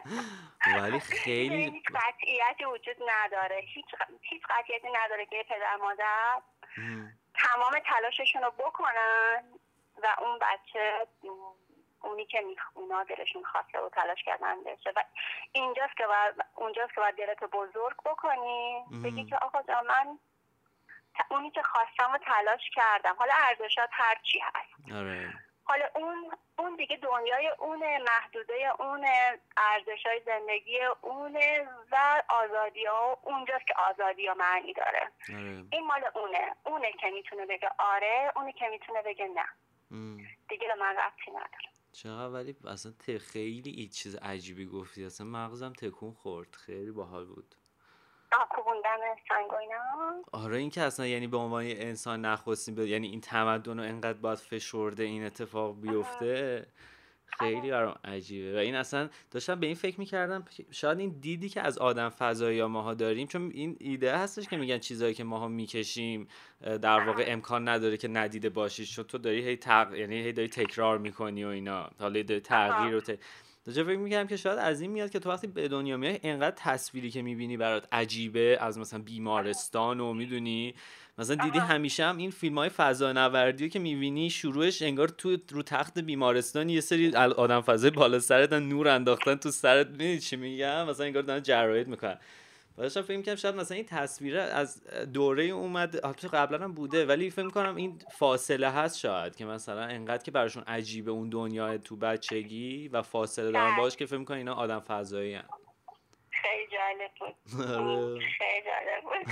ولی خیلی هیچ قطعیتی وجود نداره، هیچ قطعیتی نداره که پدر مادر تمام تلاششون رو بکنن و اون بچه اونی که اونا دلشون خواسته و تلاش کردن بشه. و اونجاست که باید دلتو بزرگ بکنی، بگی که آقا جان من اونی که خواستم و تلاش کردم، حالا ارزشات هر چی هست. حالا اون دیگه دنیای اونه، محدوده اونه، ارزشای زندگی اونه و آزادی ها اونجاست که آزادی ها معنی داره. این مال اونه که میتونه بگه آره، اونه که میتونه بگه نه. دیگه به من ربطی نداره. چقدر ولی اصلا خیلی این چیز عجیبی گفتی، اصلا مغزم تکون خورد، خیلی باحال بود. کوبوندن سنگ و اینا. آره این که اصلا یعنی به عنوان انسان نخواستیم یعنی این تمدن رو انقدر باید فشرده این اتفاق بیفته، خیلی برام عجیبه. و این اصلا داشتم به این فکر میکردم شاید این دیدی که از آدم فضایی ها ماها داریم، چون این ایده هستش که میگن چیزایی که ماها میکشیم در واقع امکان نداره که ندیده باشی، چون تو داری یعنی هی داری تکرار میکنی و اینا، حالا داری تغییر داشتم فکر میکردم که شاید از این میاد که تو وقتی به دنیا میای انقدر تصویری که میبینی برات عجیبه، از مثلا بیمارستان و میدونی مثلا دیدی همیشه هم این فیلم‌های فضانوردی که می‌بینی شروعش انگار تو رو تخت بیمارستان یه سری آدم فضایی بالا سرت نور انداختن تو سرت، می‌بینی چی میگم، مثلا انگار دارن جراحت میکنن. داشتم فکر می‌کردم شاید مثلا این تصویر از دوره اومد، البته قبلا هم بوده ولی فکر می‌کنم این فاصله هست شاید که مثلا انقدر که براشون عجیبه اون دنیا تو بچگی و فاصله دارن باش که فکر می‌کنن اینا آدم فضایی هستن. خیلی جالب بود. خیلی جالب بود.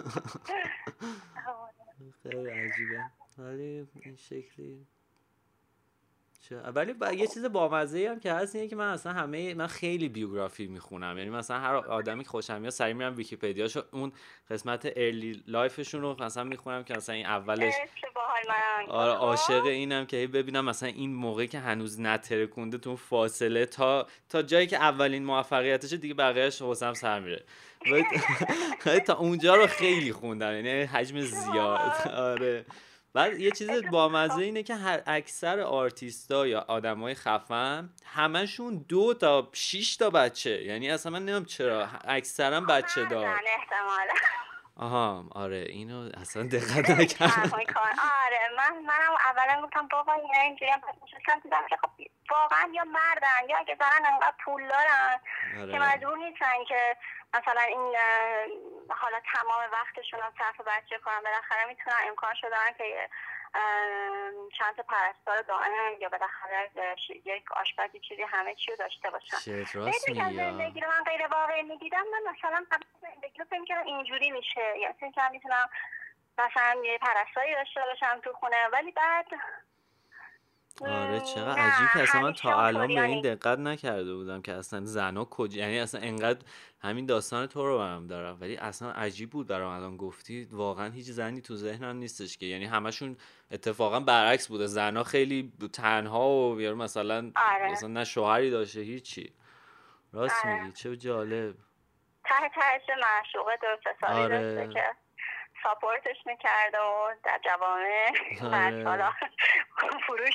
خیلی عجیبه ولی این شکلی. ولی یه چیز بامزه‌ای هم که هست اینه که من خیلی بیوگرافی میخونم، یعنی مثلا هر آدمی که خوشم میاد سریع میرم ویکی‌پدیاشو اون قسمت ارلی لایفشون رو مثلا میخونم که مثلا این اولش آره عاشق اینم که ببینم مثلا این موقعی که هنوز نترکونده تو فاصله تا جایی که اولین موفقیتشه دیگه بقیه‌اش حوصله‌ام سر میره. تا اونجا رو خیلی خوندم، یعنی حجم زیاد. آره بعد یه چیز بامزه اینه که هر اکثر آرتیستا یا آدمای خفن همشون 2 تا 6 تا بچه، یعنی اصلا من نمیدونم چرا اکثرا بچه دار. آها آره اینو اصلا دقت نکردم. آره منم اولا گفتم بابا اینا اینجوری هم نشستم دیدم که خب واقعا یا مردن یا اگه دارن انقدر پول دارن که مجبور نیستن که مثلا این حالا تمام وقتشون هم صرف بچه کنن، بالاخره میتونن امکانشو دارن که چند تا پرستار دائم یا بالاخره یک آشپزی چیزی همه چی رو داشته باشن. راست میگی. زندگی رو من غیر واقعی میدیدم، من مثلا زندگی رو فکر می‌کردم اینجوری میشه، یعنی فکر کنم میتونم مثلا یه پرستاری داشته باشم تو خونه، ولی بعد آره چقدر عجیب که اصلا من تا الان به این دقت نکرده بودم که اصلا زنا کجا، یعنی اصلا انقدر همین داستان تو رو برام دارم، ولی اصلا عجیب بود برام الان گفتی، واقعا هیچ زنی تو ذهنم نیستش که، یعنی همشون اتفاقا برعکس بوده، زنا خیلی تنها و یا مثلا مثلا نه شوهری داشته هیچی. راست میگی چه جالب. تهش معشوقه درست حسابی داشته که ساپورتش میکرده و در جوامع حالا فروش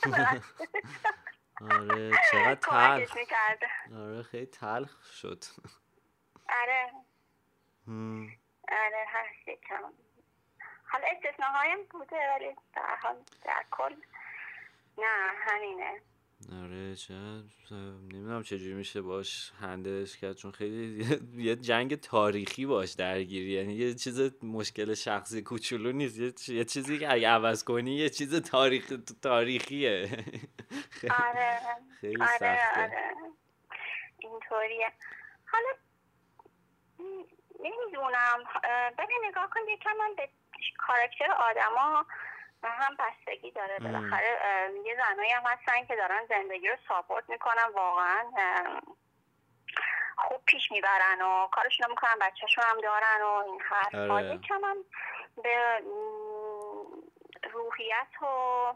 آره چقدر تلخ میکرده. آره خیلی تلخ شد. آره آره هست یکم، حالا استثناهایم بوده ولی در حال در کل نه همینه. آره نمیدونم چجوری میشه باش هندلش کرد، چون خیلی یه جنگ تاریخی باش درگیری، یعنی یه چیز مشکل شخصی کوچولو نیست، یه چیزی که اگه عوض کنی یه چیز تاریخیه. آره خیلی سخته. آره اینطوریه. حالا نمیدونم ببین نگاه کن یکم من به کاراکتر آدما هم بستگی داره، بالاخره یه زنایی هم هستن که دارن زندگی رو ساپورت میکنن، واقعا خوب پیش میبرن و کارشون رو میکنن، بچه‌شون هم دارن و این حرفا. یکم هم به روحیت و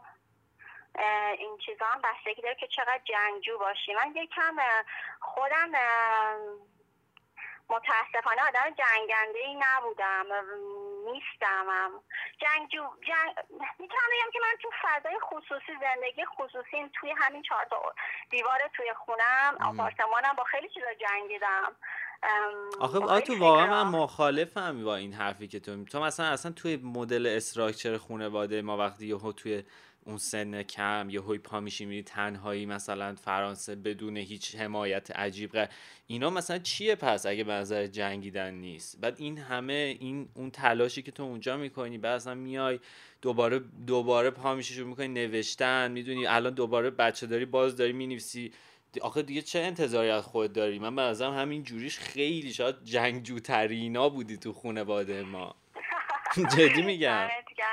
این چیزا هم بستگی داره که چقدر جنگجو باشی. من یکم خودم متاسفانه آدم جنگنده‌ای نبودم، نیستم. میتونم بگم که من تو فضای خصوصی، زندگی خصوصی، توی همین 4 تا دیوار توی خونم، آپارتمانم، با خیلی چیزا جنگیدم. آخه تو واقعا من مخالفم با این حرفی که تو مثلا توی مدل استراکچر خانواده ما وقتی یهو توی اون سن کم یهو پا میشی میری تنهایی مثلا فرانسه بدون هیچ حمایت عجیب اینا مثلا چیه پس اگه به نظر جنگیدن نیست؟ بعد این همه اون تلاشی که تو اونجا میکنی بعد اصلا میای دوباره پا میشی شروع میکنی نوشتن، میدونی الان دوباره بچه داری باز داری مینویسی، آخه دیگه چه انتظاری از خود داری؟ من به نظرم همین جوریش خیلی شاید جنگجوترینا بودی تو خانواده ما. جدی میگم.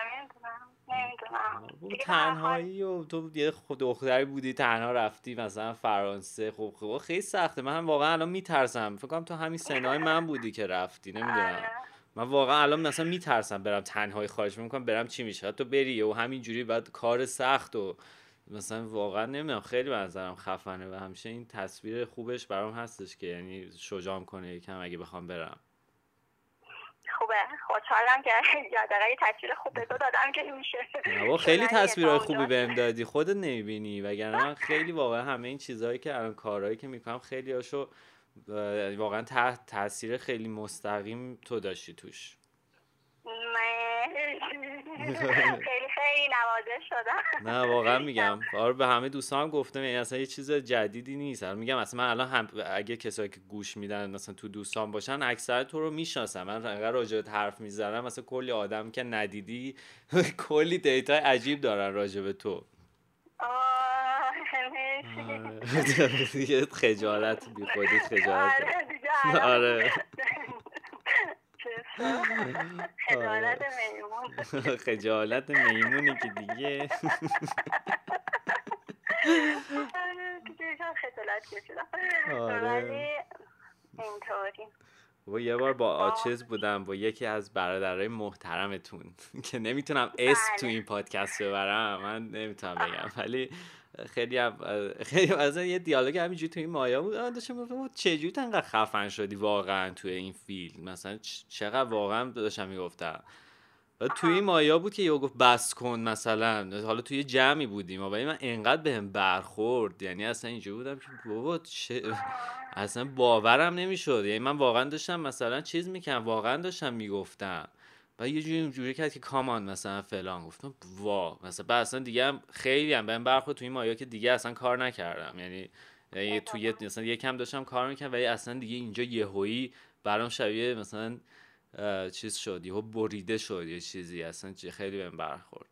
نمیدونم تنهایی و تو یه دختری بودی تنها رفتی مثلا فرانسه، خب خیلی سخته. من واقعا الان میترسم، فکر کنم تو همین سنای من بودی که رفتی، نمیدونم. من واقعا الان مثلا میترسم برم تنهایی خارج، میکنم برم چی میشه، تو بری و همینجوری بعد کار سخت و مثلا واقعا نمیدونم، خیلی به نظرم خفنه و همیشه این تصویر خوبش برام هستش که یعنی شجاعم کنه یکم اگه بخوام برم. خوبه، خوشحالم که یه تصویر خوب به تو دادم که میشه. خیلی تصویرهای خوبی بهم دادی، خودت نمیبینی، وگرنه من خیلی واقعا همه این چیزهایی که الان کارهایی که میکنم خیلی هاشو واقعا تاثیر خیلی مستقیم تو داشتی توش. خیلی نوازش شدم. نه واقعا میگم، به همه دوستام گفتم یعنی اصلا یه چیز جدیدی نیست. میگم اصلا من الان اگه کسایی که گوش میدن مثلا تو دوستان باشن اکثر تو رو میشناسن، من انقدر راجعت حرف میزنم مثلا کلی آدم که ندیدی کلی دیتا عجیب دارن راجع به تو. دیگه خجالت بی خودی خجالت. آره خجالت میمون. خجالت میمونی که دیگه خجالت کشیدم. آره اینطوری. و یه بار با چیز بودم با یکی از برادرای محترمتون که نمیتونم اسم تو این پادکست ببرم، من نمیتونم بگم، ولی خیلی از یه دیالوگ همینجوری تو این مایا بود. داشتم میگفتم چجوری انقدر خفن شدی واقعا توی این فیلم، مثلا چقدر واقعا داشتم میگفتم. توی این مایا بود که یهو گفت بس کن مثلا، حالا توی جمعی بودیم ولی من انقدر بهم برخورد، یعنی اصلا اینجوری بودم که بابا اصلا باورم نمیشد، یعنی من واقعا داشتم مثلا چیز میکنم، واقعا داشتم میگفتم و یه جوری اونجوری کرد که کامان مثلا فلان، گفتم وا مثلا بعد اصلا دیگه هم خیلی هم بهم برخورد توی این مایا که دیگه اصلا کار نکردم، یعنی توی مثلا یکم داشتم کار میکردم ولی اصلا دیگه اینجا یهویی برام شبیه مثلا چیز شد، یهو بریده شد یه چیزی، اصلا خیلی بهم برخورد.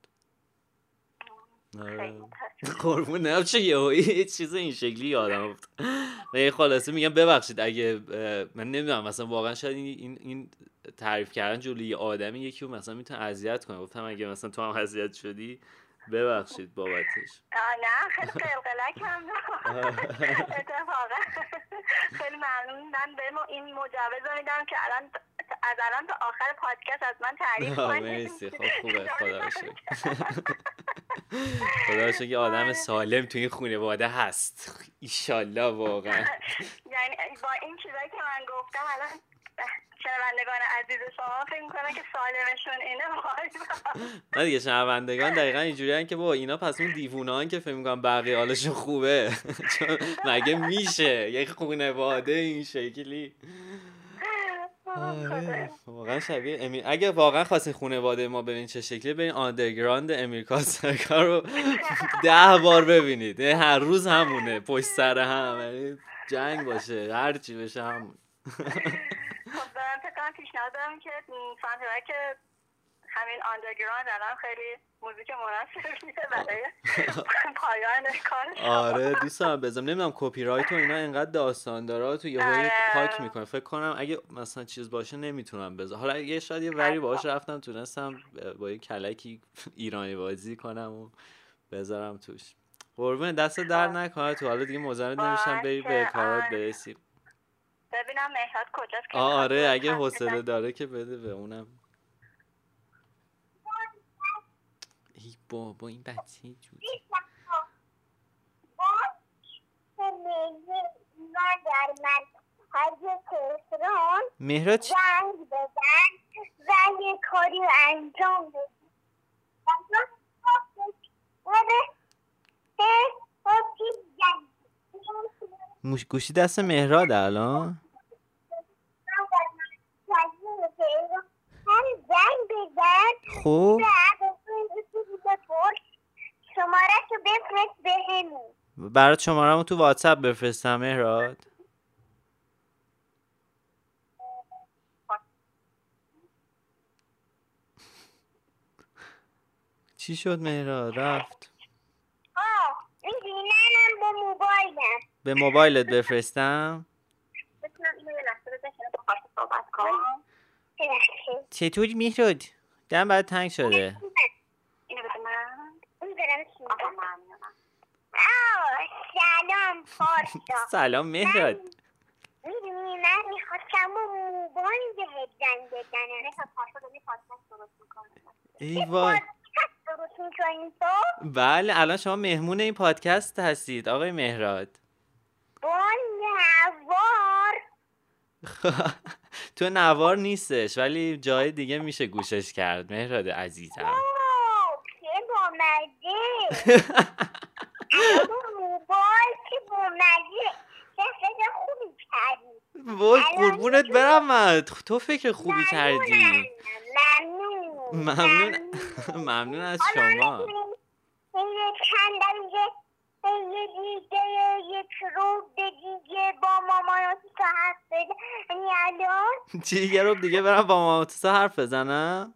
قربون نمیشه یه چیز این شکلی یادم افتاد. من خلاصه میگم ببخشید اگه من نمیدونم مثلا واقعا شاید این تعریف کردن جلوی یه آدمی یکی مثلا میتونه اذیت کنه، گفتم اگه مثلا تو هم اذیت شدی ببخشید بابتش. نه خیلی قلقلک هم اتفاقا خیلی ممنون. من به این مجوز رو میدم که از الان تا آخر پادکست از من تعریف کنید. مرسی، خب خوبه، خدا رو شکر. خدا رو شکر یه آدم سالم توی این خانواده هست ایشالله واقعا. یعنی با این چیزایی که من گفتم الان شنوندگان عزیز شما فکر میکنن که سالمشون اینه. نه دیگه شنوندگان دقیقا اینجوری هن که با اینا پس اون دیوونه هن که فکر میکنن بقیه حالشون خوبه. چون مگه میشه یک خانواده این شکلی؟ واقعا شبیه اگه واقعا خواستین خانواده ما ببینید چه شکلی، برین آندرگراند امیر کاسرکار رو 10 بار ببینید، هر روز همونه پشت سر هم، یعنی جنگ باشه هر چی بشه همون. خب دارم فکرم پیشنهاد دارم که فهمیده که همین آندرگراند الان خیلی موزیک مناسبیه برای پایان کارش. آره دوستان بذارم نمیدونم کپی رایت و اینا اینقدر داستان داره تو یهو پاک میکنه، فکر کنم اگه مثلا چیز باشه نمیتونم بذارم. حالا یه شاید یه وری باهاش رفتم تونستم با یه کلکی ایرانی بازی کنم و بذارم توش. قربون دست در نکنه تو، حالا دیگه مزاحمت نمیشم بری به کارات برسی. ببینم مهراد کجاست که آره اگه حوصله داره که بده به اونم. ای بابا این بچه جوری اگه تهران مهراد زنگ بزن و یه کاری انجام بده. گوشی دست مهراد الان. زنگ بزن خب شماره تو بفرست بهمون. برات شماره‌مو تو واتساپ بفرستم مهراد. چی شد مهراد رفت؟ میدونی منم با موبایلم. به موبایلت بفرستم؟ بتونم اینو یه لحظه بزن که با خواست صحبت کنم. چطوری مهراد؟ دلم برات تنگ شده. اینو بده من. اون برم چی میگم؟ ممنونم. سلام پارسا. سلام مهراد. میدونی من میخواستم موبایل بهت زنگ بزنم. مثلا پارسا داری پادکست درست میکنم. ای وای. درست میکنیم تو؟ بله الان شما مهمون این پادکست هستید آقای مهراد. با نوار. تو نوار نیستش ولی جای دیگه میشه گوشش کرد مهراد عزیزم. چه بامزه. موبایل که بامزه. چه فکر خوبی کردی. وای قربونت برم من. تو فکر خوبی کردی. ممنون از شما. چند یک رو دیگه با ماماناتو حرف بزن. الان چی یه رو دیگه برم با ماماناتو حرف بزنم؟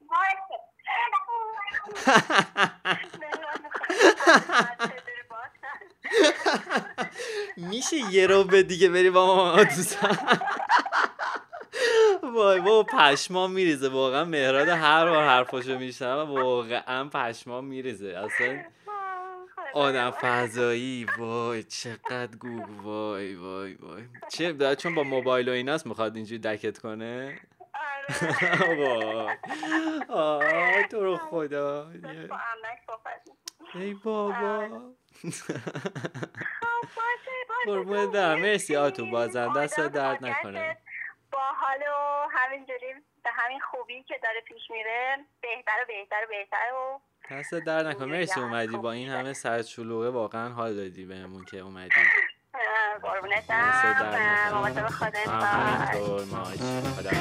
میشه یه رو به دیگه بری با ماماناتو وای بابا پشمام میریزه واقعا. مهراد هر بار حرفاشو میشنم واقعا پشمام میریزه. اصلا آدم فضایی. وای چقدر گوگ. وای وای وای. چه داره چون با موبایل و ایناست میخواد اینجوری دکت کنه. وای تو رو خدا. ای بابا. قربونت برم. مرسی آتو بازم دست درد نکنه. با حال و همینجوری به همین خوبی که داره پیش میره بهتر و بهتر و بهتر و دست درد نکنه. مرسی اومدی با این همه سرشلوغه واقعا حال دادی بهمون که اومدی. قربونتم. مواظب خودت باش. همینطور ماچ. خدا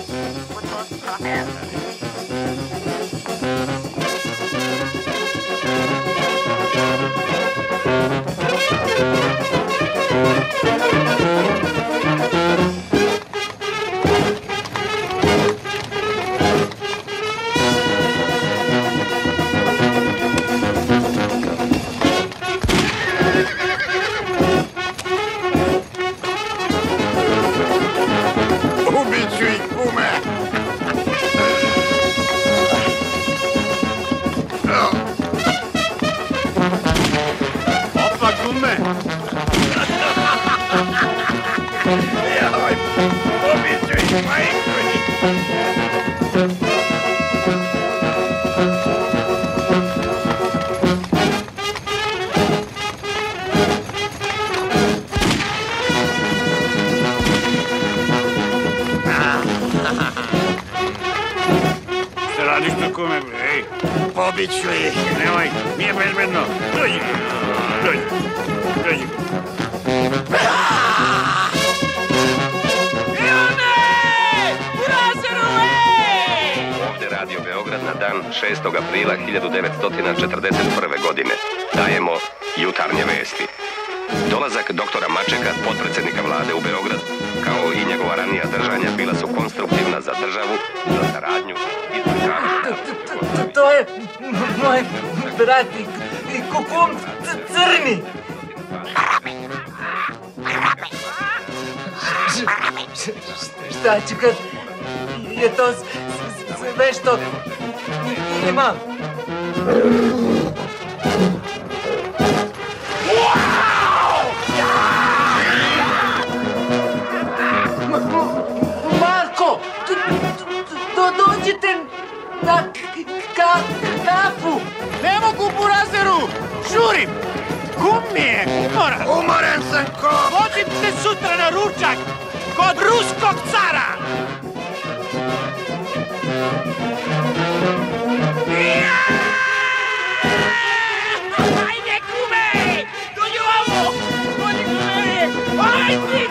Običuj ih, nemoj, nije bezbedno. Dođi, dođi, dođi. Ivane! Urazeruve! Ovdje Radio Beograd na dan 6. aprila 1941. godine. Dajemo jutarnje vesti. Dolazak doktora Mačeka, potpredsjednika vlade u Beograd, kao i njegova ranija držanja bila su konstruktivna za državu, za saradnju i za To je moj brat i kukum crni. Šta ću kad je to sve što imam? Marko, dođite na kafu. Ne mogu, Burazeru! Žurim! Kum mi je! Moram. Umoran sam ko... Vozim se sutra na ručak kod ruskog cara. Ajde, kume! Dođi ovo! Dođi, kume! Ajde!